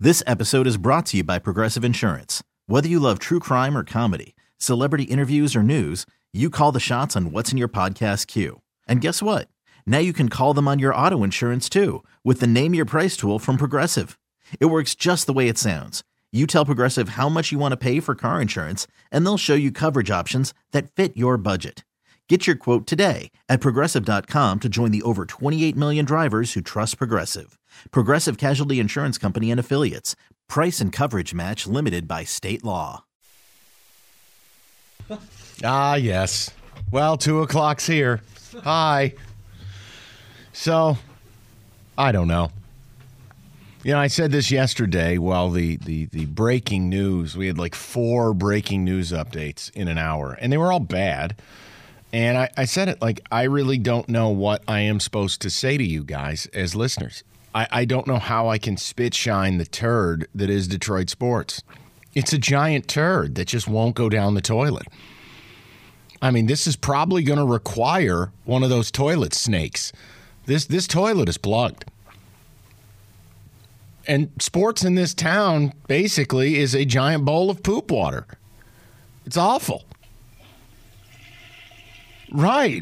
This episode is brought to you by Progressive Insurance. Whether you love true crime or comedy, celebrity interviews or news, you call the shots on what's in your podcast queue. And guess what? Now you can call them on your auto insurance too with the Name Your Price tool from Progressive. It works just the way it sounds. You tell Progressive how much you want to pay for car insurance, and they'll show you coverage options that fit your budget. Get your quote today at Progressive.com to join the over 28 million drivers who trust Progressive. Progressive Casualty Insurance Company and Affiliates. Price and coverage match limited by state law. Ah, yes. Well, 2 o'clock's here. Hi. So, I don't know. You know, I said this yesterday while the breaking news, we had like 4 breaking news updates in an hour, and they were all bad. And I said it like, I really don't know what I am supposed to say to you guys as listeners. I don't know how I can spit shine the turd that is Detroit sports. It's a giant turd that just won't go down the toilet. I mean, this is probably going to require one of those toilet snakes. This toilet is plugged. And sports in this town basically is a giant bowl of poop water. It's awful. Right.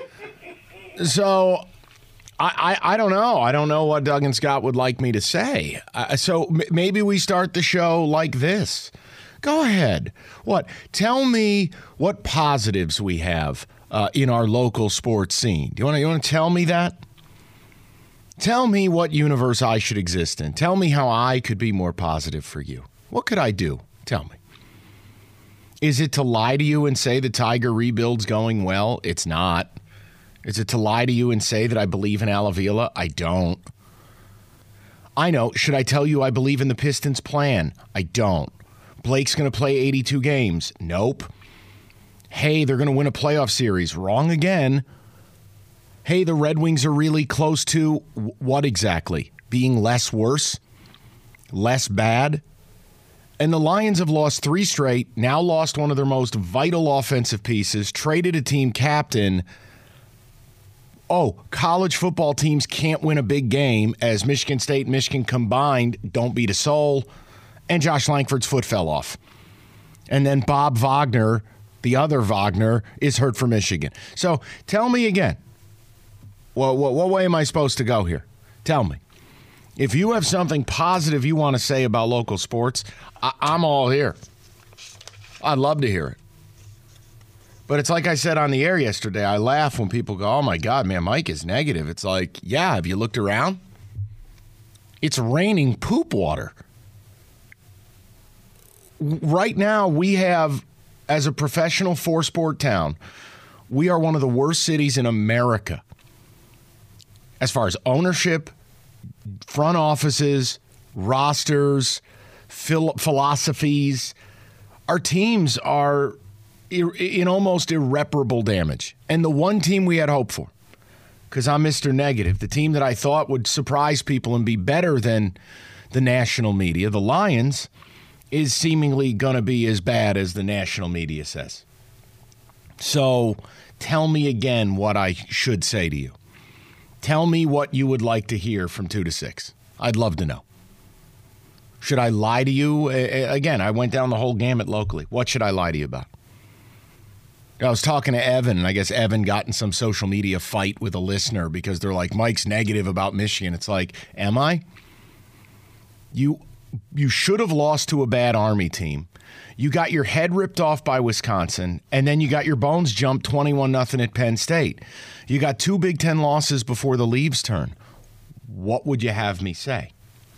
So I don't know. I don't know what Doug and Scott would like me to say. So maybe we start the show like this. Go ahead. What? Tell me what positives we have in our local sports scene. You want to tell me that? Tell me what universe I should exist in. Tell me how I could be more positive for you. What could I do? Tell me. Is it to lie to you and say the Tiger rebuild's going well? It's not. Is it to lie to you and say that I believe in Al Avila? I don't. I know. Should I tell you I believe in the Pistons' plan? I don't. Blake's going to play 82 games? Nope. Hey, they're going to win a playoff series? Wrong again. Hey, the Red Wings are really close to what exactly? Being less worse? Less bad? And the Lions have lost 3 straight, now lost one of their most vital offensive pieces, traded a team captain. Oh, college football teams can't win a big game as Michigan State and Michigan combined don't beat a soul. And Josh Langford's foot fell off. And then Bob Wagner, the other Wagner, is hurt for Michigan. So tell me again, what way am I supposed to go here? Tell me. If you have something positive you want to say about local sports, I'm all here. I'd love to hear it. But it's like I said on the air yesterday, I laugh when people go, oh my God, man, Mike is negative. It's like, yeah, have you looked around? It's raining poop water. Right now, we have, as a professional 4-sport town, we are one of the worst cities in America. As far as ownership, front offices, rosters, philosophies, our teams are in almost irreparable damage. And the one team we had hope for, because I'm Mr. Negative, the team that I thought would surprise people and be better than the national media, the Lions, is seemingly going to be as bad as the national media says. So tell me again what I should say to you. Tell me what you would like to hear from 2 to 6. I'd love to know. Should I lie to you? Again, I went down the whole gamut locally. What should I lie to you about? I was talking to Evan, and I guess Evan got in some social media fight with a listener because they're like, Mike's negative about Michigan. It's like, am I? You should have lost to a bad Army team. You got your head ripped off by Wisconsin, and then you got your bones jumped 21-0 at Penn State. You got 2 Big Ten losses before the leaves turn. What would you have me say?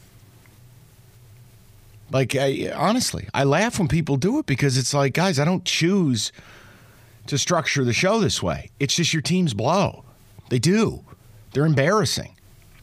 Like, honestly, I laugh when people do it because it's like, guys, I don't choose to structure the show this way. It's just your teams blow. They do. They're embarrassing.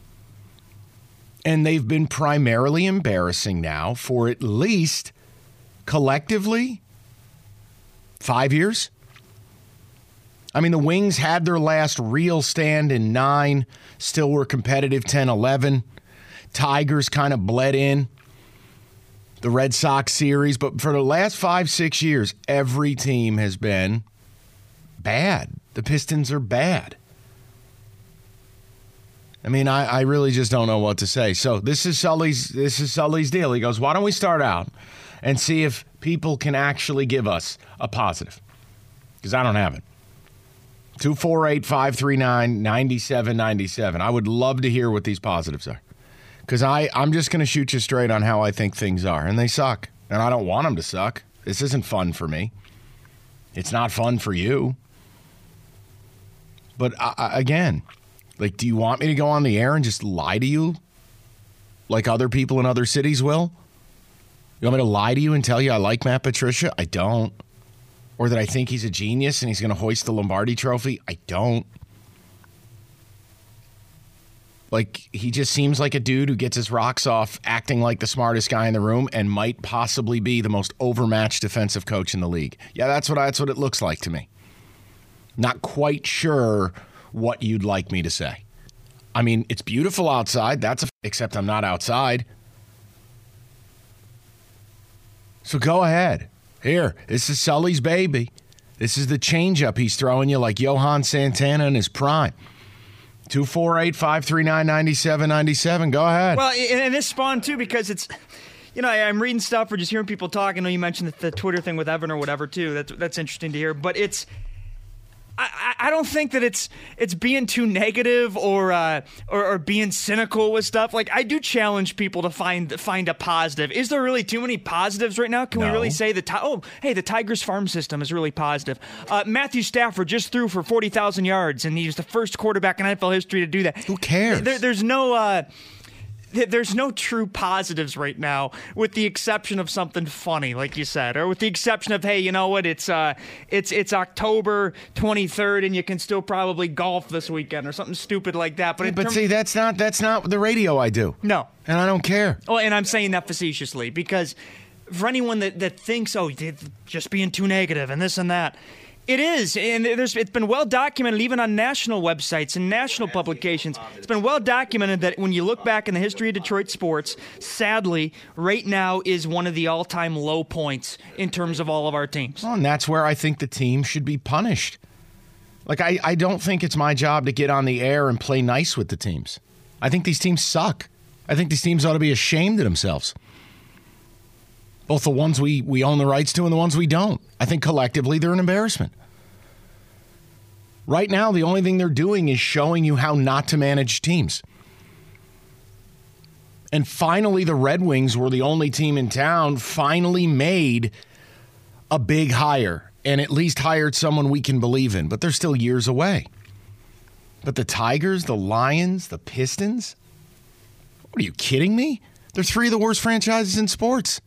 And they've been primarily embarrassing now for at least collectively 5 years. I mean, the Wings had their last real stand in 9, still were competitive 10-11. Tigers kind of bled in the Red Sox series. But for the last 5-6 years, every team has been bad. The Pistons are bad. I mean, I really just don't know what to say. So this is Sully's deal. He goes, why don't we start out and see if people can actually give us a positive? Because I don't have it. 248-539-9797. I would love to hear what these positives are. Because I'm just going to shoot you straight on how I think things are. And they suck. And I don't want them to suck. This isn't fun for me. It's not fun for you. But again, like, do you want me to go on the air and just lie to you like other people in other cities will? You want me to lie to you and tell you I like Matt Patricia? I don't. Or that I think he's a genius and he's going to hoist the Lombardi trophy? I don't. Like, he just seems like a dude who gets his rocks off acting like the smartest guy in the room and might possibly be the most overmatched defensive coach in the league. Yeah, that's what it looks like to me. Not quite sure what you'd like me to say. I mean, it's beautiful outside. Except I'm not outside. So go ahead. Here, this is Sully's baby. This is the changeup he's throwing you like Johan Santana in his prime. 248-539-9797. Go ahead. Well, and this spawned, too, because it's, I'm reading stuff or just hearing people talk. I know you mentioned the Twitter thing with Evan or whatever, too. That's interesting to hear. But it's, I don't think that it's being too negative or being cynical with stuff. Like, I do challenge people to find a positive. Is there really too many positives right now? Can we really say the Tigers farm system is really positive? Matthew Stafford just threw for 40,000 yards, and he's the first quarterback in NFL history to do that. Who cares? There's no true positives right now, with the exception of something funny, like you said, or with the exception of, hey, you know what? It's October 23rd, and you can still probably golf this weekend, or something stupid like that. But see, that's not the radio I do. No, and I don't care. Oh, and I'm saying that facetiously because for anyone that thinks, just being too negative and this and that. It is, and it's been well documented even on national websites and national publications. It's been well documented that when you look back in the history of Detroit sports, sadly, right now is one of the all-time low points in terms of all of our teams. Well, and that's where I think the team should be punished. Like, I don't think it's my job to get on the air and play nice with the teams. I think these teams suck. I think these teams ought to be ashamed of themselves. Both the ones we own the rights to and the ones we don't. I think collectively they're an embarrassment. Right now, the only thing they're doing is showing you how not to manage teams. And finally, the Red Wings were the only team in town finally made a big hire and at least hired someone we can believe in. But they're still years away. But the Tigers, the Lions, the Pistons? What, are you kidding me? They're three of the worst franchises in sports.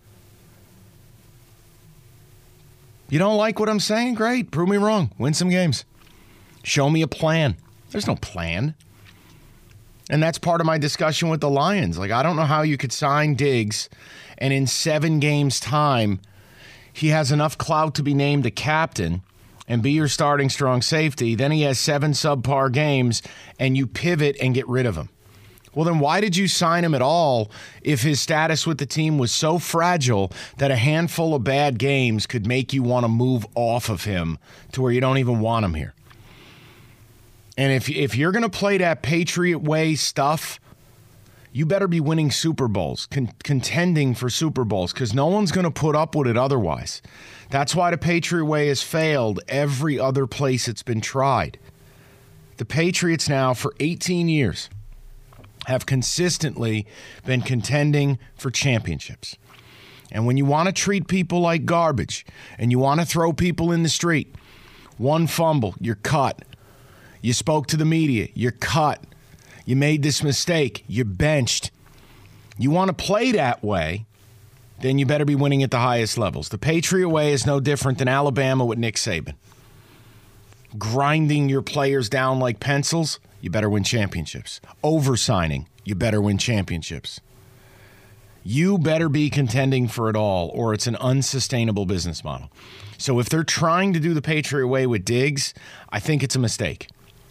You don't like what I'm saying? Great. Prove me wrong. Win some games. Show me a plan. There's no plan. And that's part of my discussion with the Lions. Like, I don't know how you could sign Diggs, and in 7 games' time, he has enough clout to be named the captain and be your starting strong safety. Then he has 7 subpar games, and you pivot and get rid of him. Well, then why did you sign him at all if his status with the team was so fragile that a handful of bad games could make you want to move off of him to where you don't even want him here? And if you're going to play that Patriot way stuff, you better be winning Super Bowls, contending for Super Bowls, because no one's going to put up with it otherwise. That's why the Patriot way has failed every other place it's been tried. The Patriots now, for 18 years, have consistently been contending for championships. And when you want to treat people like garbage and you want to throw people in the street, one fumble, you're cut. You spoke to the media, you're cut. You made this mistake, you're benched. You want to play that way, then you better be winning at the highest levels. The Patriot way is no different than Alabama with Nick Saban. Grinding your players down like pencils, you better win championships. Oversigning, you better win championships. You better be contending for it all, or it's an unsustainable business model. So if they're trying to do the Patriot way with Diggs, I think it's a mistake.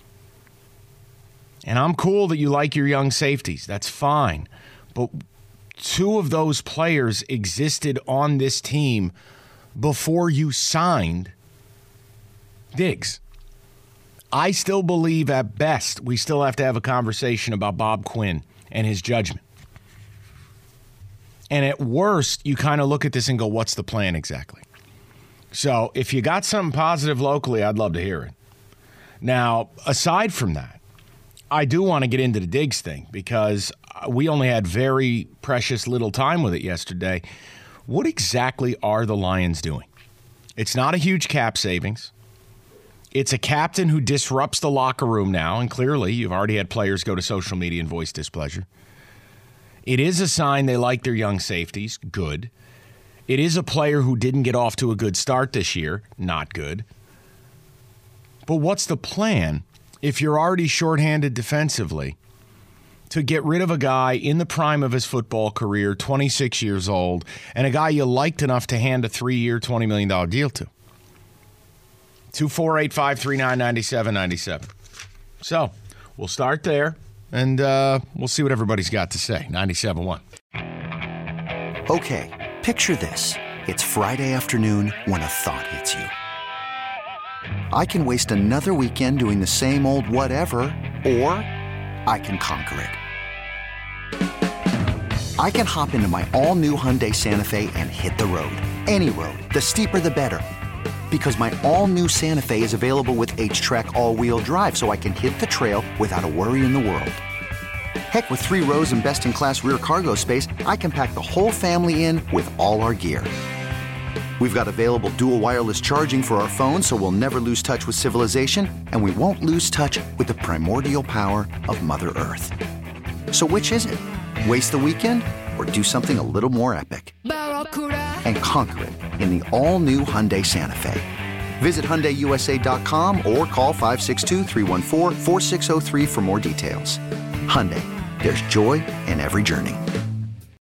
And I'm cool that you like your young safeties. That's fine. But 2 of those players existed on this team before you signed Diggs. I still believe at best we still have to have a conversation about Bob Quinn and his judgment. And at worst, you kind of look at this and go, what's the plan exactly? So if you got something positive locally, I'd love to hear it. Now, aside from that, I do want to get into the Diggs thing because we only had very precious little time with it yesterday. What exactly are the Lions doing? It's not a huge cap savings. It's a captain who disrupts the locker room now, and clearly you've already had players go to social media and voice displeasure. It is a sign they like their young safeties. Good. It is a player who didn't get off to a good start this year. Not good. But what's the plan if you're already shorthanded defensively to get rid of a guy in the prime of his football career, 26 years old, and a guy you liked enough to hand a 3-year, $20 million deal to? 248-539-9797. So we'll start there, and we'll see what everybody's got to say. 97.1. Okay, picture this. It's Friday afternoon when a thought hits you. I can waste another weekend doing the same old whatever, or I can conquer it. I can hop into my all-new Hyundai Santa Fe and hit the road. Any road. The steeper, the better. Because my all-new Santa Fe is available with H-Track all-wheel drive, so I can hit the trail without a worry in the world. Heck, with 3 rows and best-in-class rear cargo space, I can pack the whole family in with all our gear. We've got available dual wireless charging for our phones, so we'll never lose touch with civilization, and we won't lose touch with the primordial power of Mother Earth. So which is it? Waste the weekend or do something a little more epic? And conquer it in the all-new Hyundai Santa Fe. Visit HyundaiUSA.com or call 562-314-4603 for more details. Hyundai, there's joy in every journey.